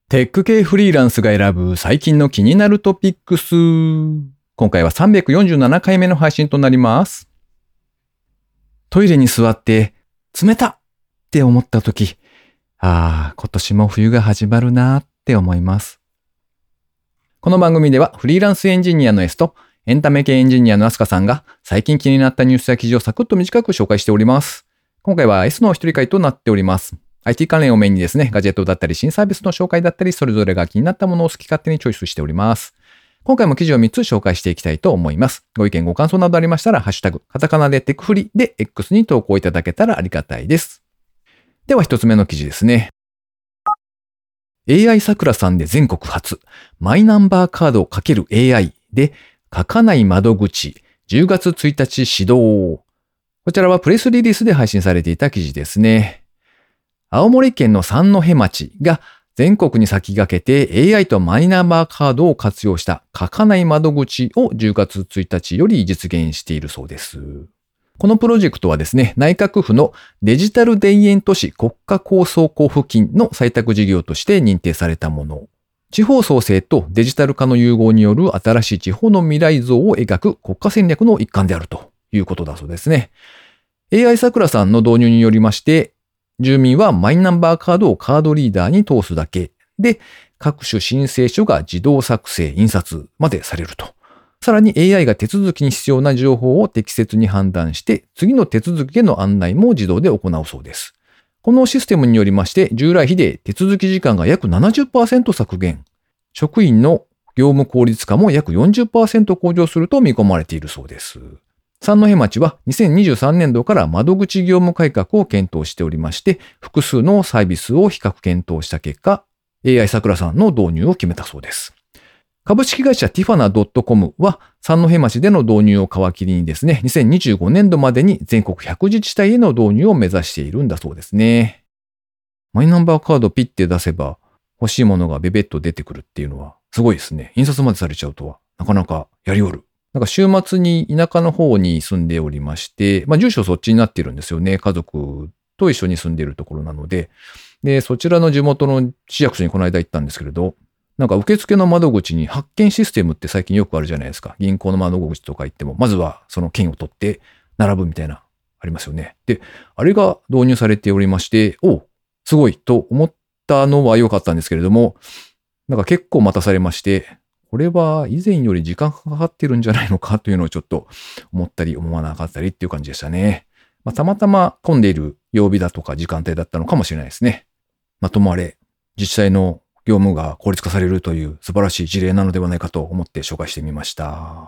テック系フリーランスが選ぶ最近の気になるトピックス。今回は347回目の配信となります。トイレに座って冷たって思った時、今年も冬が始まるなって思います。この番組ではフリーランスエンジニアの S とエンタメ系エンジニアのアスカさんが最近気になったニュースや記事をサクッと短く紹介しております。今回は S の一人会となっております。IT 関連をメインにですね、ガジェットだったり新サービスの紹介だったり、それぞれが気になったものを好き勝手にチョイスしております。今回も記事を3つ紹介していきたいと思います。ご意見ご感想などありましたら、ハッシュタグ、カタカナでテクフリで X に投稿いただけたらありがたいです。では1つ目の記事ですね。AI さくらさんで全国初、マイナンバーカード×AI で書かない窓口、10月1日始動。こちらはプレスリリースで配信されていた記事ですね。青森県の三戸町が全国に先駆けて AI とマイナンバーカードを活用した書かない窓口を10月1日より実現しているそうです。このプロジェクトはですね、内閣府のデジタル田園都市国家構想交付金の採択事業として認定されたもの。地方創生とデジタル化の融合による新しい地方の未来像を描く国家戦略の一環であるということだそうですね。AI さくらさんの導入によりまして、住民はマイナンバーカードをカードリーダーに通すだけで、各種申請書が自動作成、印刷までされると。さらに AI が手続きに必要な情報を適切に判断して、次の手続きへの案内も自動で行うそうです。このシステムによりまして、従来比で手続き時間が約 70% 削減、職員の業務効率化も約 40% 向上すると見込まれているそうです。三戸町は2023年度から窓口業務改革を検討しておりまして、複数のサービスを比較検討した結果、AI さくらさんの導入を決めたそうです。株式会社ティファナ .com は三戸町での導入を皮切りにですね、2025年度までに全国100自治体への導入を目指しているんだそうですね。マイナンバーカードピッて出せば欲しいものがベベッと出てくるっていうのはすごいですね。印刷までされちゃうとはなかなかやりおる。なんか週末に田舎の方に住んでおりまして、住所そっちになってるんですよね。家族と一緒に住んでいるところなので。で、そちらの地元の市役所にこの間行ったんですけれど、なんか受付の窓口に発券システムって最近よくあるじゃないですか。銀行の窓口とか行っても、まずはその券を取って並ぶみたいな、ありますよね。で、あれが導入されておりまして、すごいと思ったのは良かったんですけれども、なんか結構待たされまして、これは以前より時間がかかってるんじゃないのかというのをちょっと思ったり思わなかったりっていう感じでしたね。たまたま混んでいる曜日だとか時間帯だったのかもしれないですね。ともあれ、自治体の業務が効率化されるという素晴らしい事例なのではないかと思って紹介してみました。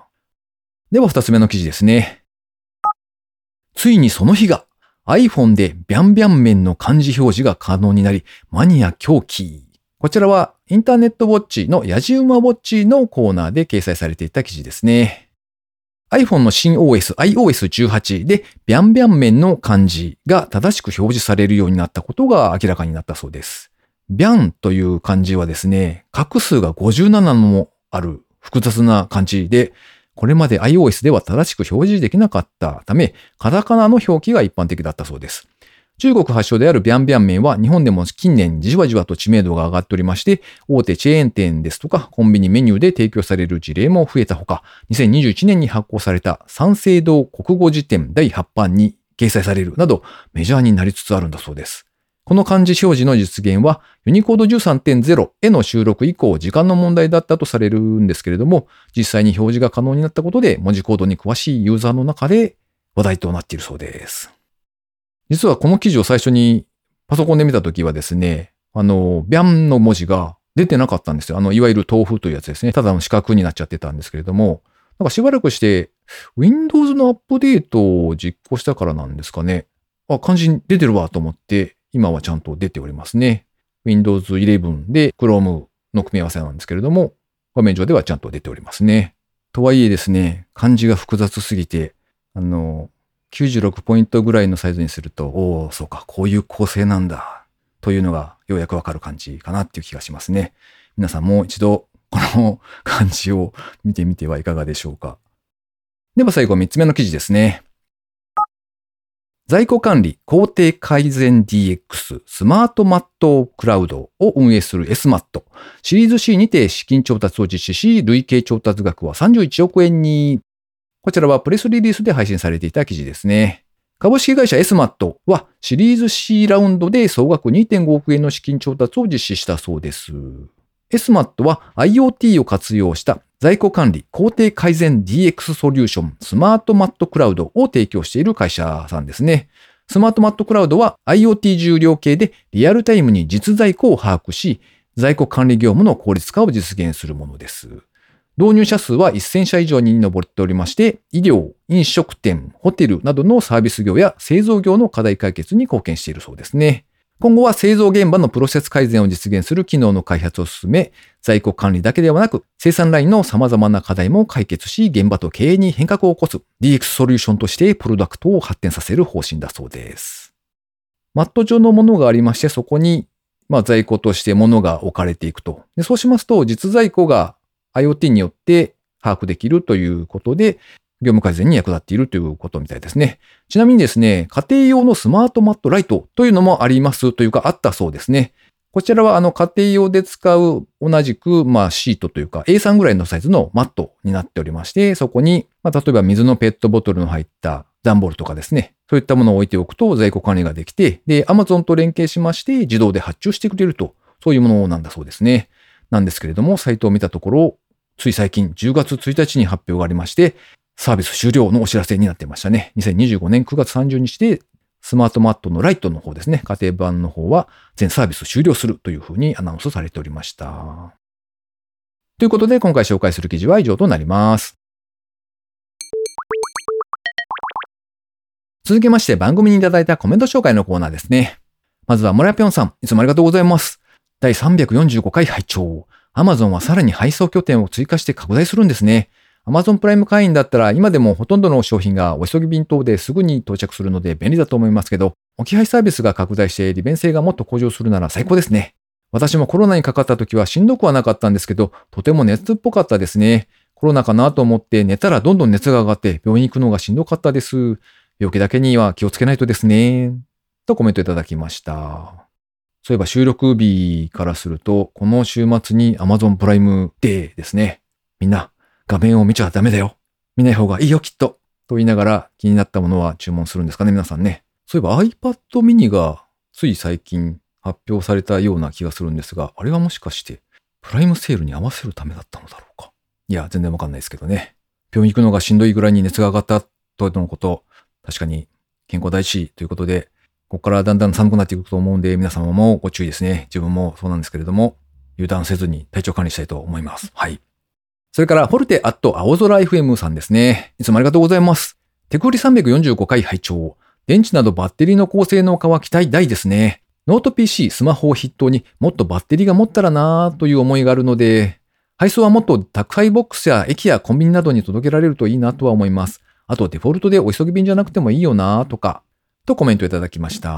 では二つ目の記事ですね。ついにその日が iPhone でビャンビャン麺の漢字表示が可能になり、マニア狂気。こちらはインターネットウォッチのやじうまウォッチのコーナーで掲載されていた記事ですね。iPhone の新 OS iOS18 でビャンビャン麺の漢字が正しく表示されるようになったことが明らかになったそうです。ビャンという漢字はですね、画数が57もある複雑な漢字で、これまで iOS では正しく表示できなかったため、カタカナの表記が一般的だったそうです。中国発祥であるビャンビャン麺は日本でも近年じわじわと知名度が上がっておりまして、大手チェーン店ですとかコンビニメニューで提供される事例も増えたほか、2021年に発行された三省堂国語辞典第8版に掲載されるなどメジャーになりつつあるんだそうです。この漢字表示の実現はユニコード 13.0 への収録以降時間の問題だったとされるんですけれども、実際に表示が可能になったことで文字コードに詳しいユーザーの中で話題となっているそうです。実はこの記事を最初にパソコンで見たときはですね、ビャンの文字が出てなかったんですよ。いわゆる豆腐というやつですね。ただの四角になっちゃってたんですけれども、なんかしばらくして Windows のアップデートを実行したからなんですかね。漢字出てるわと思って、今はちゃんと出ておりますね。Windows 11で Chrome の組み合わせなんですけれども、画面上ではちゃんと出ておりますね。とはいえですね、漢字が複雑すぎて、96ポイントぐらいのサイズにすると、そうか、こういう構成なんだ、というのがようやくわかる感じかなっていう気がしますね。皆さんも一度、この漢字を見てみてはいかがでしょうか。では最後3つ目の記事ですね。 在庫管理、工程改善 DX、スマートマットクラウドを運営する SMAT、シリーズ C にて資金調達を実施し、累計調達額は31億円に。こちらはプレスリリースで配信されていた記事ですね。株式会社 SMAT はシリーズ C ラウンドで総額 2.5 億円の資金調達を実施したそうです。SMAT は IoT を活用した在庫管理、工程改善 DX ソリューション、スマートマットクラウドを提供している会社さんですね。スマートマットクラウドは IoT 重量計でリアルタイムに実在庫を把握し、在庫管理業務の効率化を実現するものです。導入者数は1000社以上に上っておりまして、医療、飲食店、ホテルなどのサービス業や製造業の課題解決に貢献しているそうですね。今後は製造現場のプロセス改善を実現する機能の開発を進め、在庫管理だけではなく、生産ラインの様々な課題も解決し、現場と経営に変革を起こす DX ソリューションとしてプロダクトを発展させる方針だそうです。マット上のものがありまして、そこに、在庫として物が置かれていくと。で、そうしますと、実在庫が IoT によって把握できるということで、業務改善に役立っているということみたいですね。ちなみにですね、家庭用のスマートマットライトというのもありますというかあったそうですね。こちらは家庭用で使う同じくシートというか A3 ぐらいのサイズのマットになっておりまして、そこに例えば水のペットボトルの入った段ボールとかですね、そういったものを置いておくと在庫管理ができて、で、Amazon と連携しまして自動で発注してくれると、そういうものなんだそうですね。なんですけれども、サイトを見たところ、つい最近10月1日に発表がありまして、サービス終了のお知らせになってましたね。2025年9月30日でスマートマットのライトの方ですね。家庭版の方は全サービス終了するというふうにアナウンスされておりました。ということで今回紹介する記事は以上となります。続きまして番組にいただいたコメント紹介のコーナーですね。まずはモラピョンさん、いつもありがとうございます。第345回拝聴。Amazon はさらに配送拠点を追加して拡大するんですね。Amazon プライム会員だったら今でもほとんどの商品がお急ぎ便等ですぐに到着するので便利だと思いますけど、置き配サービスが拡大して利便性がもっと向上するなら最高ですね。私もコロナにかかった時はしんどくはなかったんですけど、とても熱っぽかったですね。コロナかなと思って寝たらどんどん熱が上がって病院行くのがしんどかったです。病気だけには気をつけないとですね。とコメントいただきました。そういえば収録日からすると、この週末に Amazon プライムデーですね。みんな、画面を見ちゃダメだよ。見ない方がいいよ、きっと。と言いながら気になったものは注文するんですかね、皆さんね。そういえば iPad mini がつい最近発表されたような気がするんですが、あれはもしかしてプライムセールに合わせるためだったのだろうか。いや、全然わかんないですけどね。病院行くのがしんどいぐらいに熱が上がったとのこと、確かに健康第一ということで、ここからだんだん寒くなっていくと思うんで、皆様もご注意ですね。自分もそうなんですけれども、油断せずに体調管理したいと思います。はい。それから、ホルテアット青空 FM さんですね。いつもありがとうございます。テク売り345回拝聴。電池などバッテリーの高性能化は期待大ですね。ノート PC、スマホを筆頭にもっとバッテリーが持ったらなぁという思いがあるので、配送はもっと宅配ボックスや駅やコンビニなどに届けられるといいなとは思います。あとデフォルトでお急ぎ便じゃなくてもいいよなぁとか、とコメントいただきました。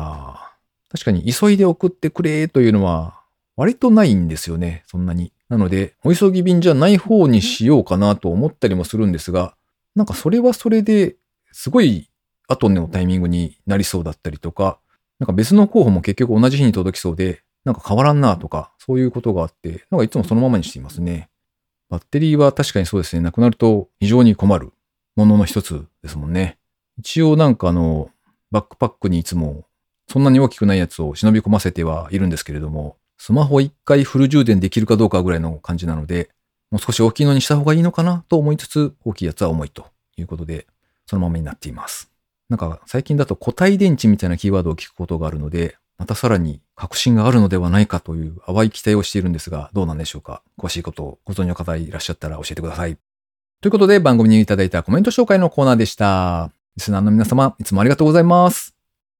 確かに急いで送ってくれというのは割とないんですよね、そんなに。なので、お急ぎ便じゃない方にしようかなと思ったりもするんですが、なんかそれはそれですごい後のタイミングになりそうだったりとか、なんか別の候補も結局同じ日に届きそうで、なんか変わらんなとか、そういうことがあって、なんかいつもそのままにしていますね。バッテリーは確かにそうですね、なくなると非常に困るものの一つですもんね。一応なんかバックパックにいつもそんなに大きくないやつを忍び込ませてはいるんですけれども、スマホ一回フル充電できるかどうかぐらいの感じなので、もう少し大きいのにした方がいいのかなと思いつつ、大きいやつは重いということで、そのままになっています。なんか最近だと固体電池みたいなキーワードを聞くことがあるので、またさらに革新があるのではないかという淡い期待をしているんですが、どうなんでしょうか。詳しいことをご存知の方いらっしゃったら教えてください。ということで番組にいただいたコメント紹介のコーナーでした。リスナーの皆様、いつもありがとうございます。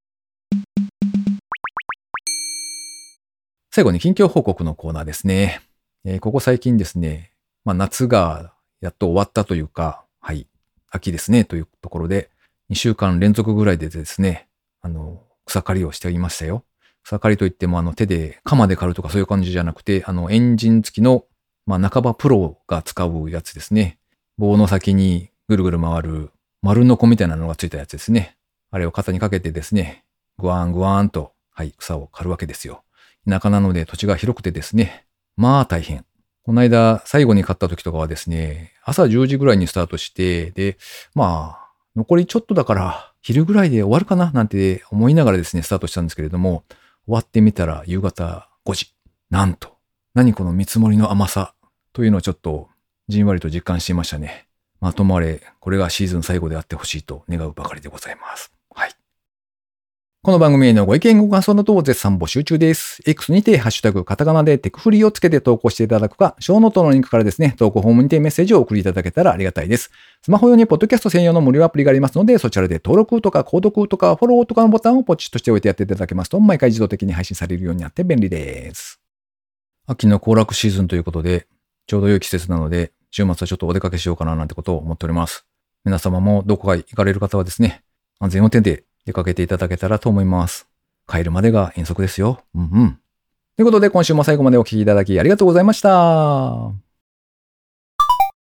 最後に近況報告のコーナーですね。ここ最近ですね、夏がやっと終わったというか、はい、秋ですねというところで、2週間連続ぐらいでですね、草刈りをしていましたよ。草刈りといっても手で、鎌で刈るとかそういう感じじゃなくて、エンジン付きの、半ばプロが使うやつですね。棒の先にぐるぐる回る丸ノコみたいなのがついたやつですね。 あれを肩にかけてですね、ぐわーんぐわーんと、はい、草を刈るわけですよ。田舎なので土地が広くてですね、まあ大変。この間、最後に買った時とかはですね、朝10時ぐらいにスタートして、で、まあ、残りちょっとだから、昼ぐらいで終わるかななんて思いながらですね、スタートしたんですけれども、終わってみたら夕方5時。なんと、何この見積もりの甘さというのをちょっとじんわりと実感していましたね。まともあれ、これがシーズン最後であってほしいと願うばかりでございます。はい。この番組へのご意見ご感想などを絶賛募集中です。X にてハッシュタグカタカナでテクフリーをつけて投稿していただくか、ショーノートのリンクからですね、投稿フォームにてメッセージをお送りいただけたらありがたいです。スマホ用にポッドキャスト専用の無料アプリがありますので、そちらで登録とか購読とかフォローとかのボタンをポチッとしておいてやっていただけますと、毎回自動的に配信されるようになって便利です。秋の行楽シーズンということで、ちょうど良い季節なので、週末はちょっとお出かけしようかななんてことを思っております。皆様もどこか行かれる方はですね、安全運転で出かけていただけたらと思います。帰るまでが遠足ですよ。うんうん。ということで今週も最後までお聞きいただきありがとうございました。